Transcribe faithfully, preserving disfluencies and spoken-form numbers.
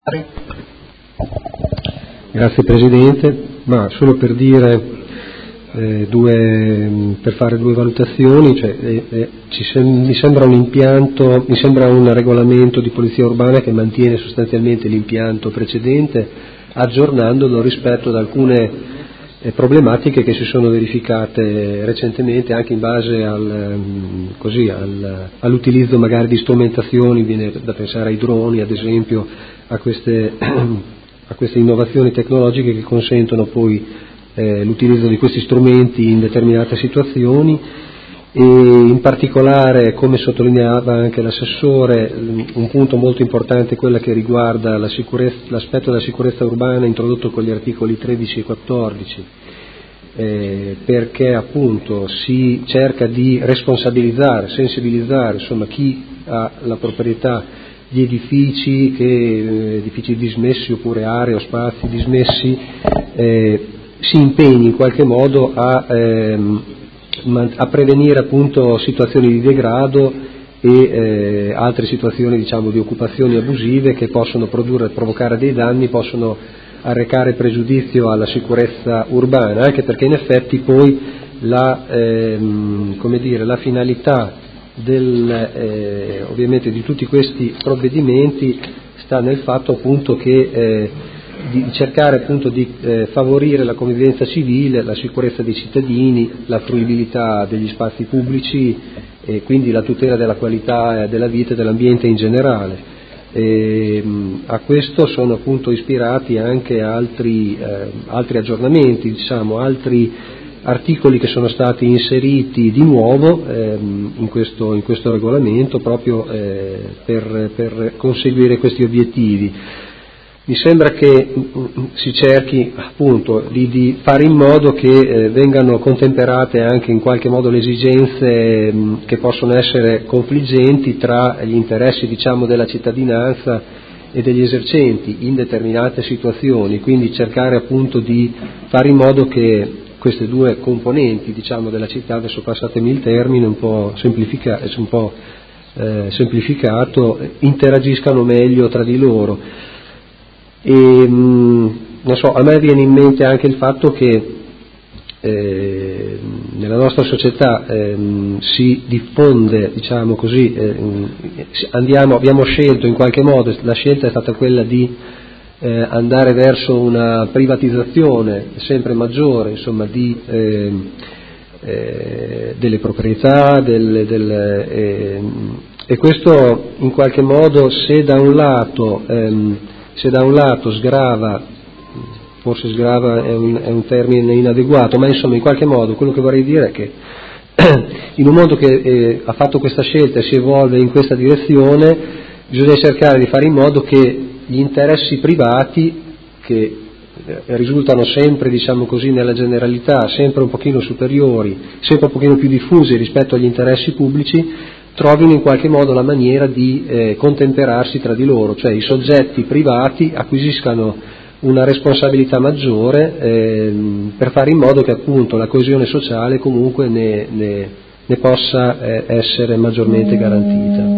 Grazie Presidente, ma solo per dire eh, due, per fare due valutazioni, cioè, eh, eh, ci sem- mi sembra un impianto, mi sembra un regolamento di polizia urbana che mantiene sostanzialmente l'impianto precedente, aggiornandolo rispetto ad alcune eh, problematiche che si sono verificate recentemente anche in base al, così, al, all'utilizzo magari di strumentazioni, viene da pensare ai droni ad esempio, a queste, a queste innovazioni tecnologiche che consentono poi eh, l'utilizzo di questi strumenti in determinate situazioni, e in particolare, come sottolineava anche l'assessore, un punto molto importante è quello che riguarda la sicurezza, l'aspetto della sicurezza urbana introdotto con gli articoli tredici e quattordici, eh, perché appunto si cerca di responsabilizzare, sensibilizzare insomma chi ha la proprietà di edifici, che, eh, edifici dismessi oppure aree o spazi dismessi, eh, si impegni in qualche modo a, ehm, a prevenire appunto situazioni di degrado e eh, altre situazioni diciamo di occupazioni abusive che possono produrre, provocare dei danni, possono arrecare pregiudizio alla sicurezza urbana, anche perché in effetti poi la, ehm, come dire, la finalità Del, eh, ovviamente di tutti questi provvedimenti sta nel fatto appunto che eh, di cercare appunto di eh, favorire la convivenza civile, la sicurezza dei cittadini, la fruibilità degli spazi pubblici e quindi la tutela della qualità della vita e dell'ambiente in generale. E, mh, a questo sono appunto ispirati anche altri, eh, altri aggiornamenti, diciamo, altri articoli che sono stati inseriti di nuovo ehm, in, questo, in questo regolamento proprio eh, per, per conseguire questi obiettivi. Mi sembra che mh, si cerchi appunto di, di fare in modo che eh, vengano contemperate anche in qualche modo le esigenze mh, che possono essere confliggenti tra gli interessi diciamo della cittadinanza e degli esercenti in determinate situazioni, quindi cercare appunto di fare in modo che queste due componenti diciamo della città, adesso passatemi il termine un po', semplifica, un po' eh, semplificato, interagiscano meglio tra di loro. E mh, non so, a me viene in mente anche il fatto che eh, nella nostra società eh, si diffonde, diciamo così, eh, andiamo, abbiamo scelto in qualche modo, la scelta è stata quella di Eh, andare verso una privatizzazione sempre maggiore insomma, di, eh, eh, delle proprietà del, del, eh, e questo in qualche modo se da un lato, ehm, se da un lato sgrava, forse sgrava è un, è un termine inadeguato, ma insomma in qualche modo quello che vorrei dire è che in un mondo che eh, ha fatto questa scelta e si evolve in questa direzione bisogna cercare di fare in modo che gli interessi privati, che risultano sempre, diciamo così, nella generalità, sempre un pochino superiori, sempre un pochino più diffusi rispetto agli interessi pubblici, trovino in qualche modo la maniera di eh, contemperarsi tra di loro, cioè i soggetti privati acquisiscano una responsabilità maggiore eh, per fare in modo che appunto la coesione sociale comunque ne, ne, ne possa eh, essere maggiormente garantita.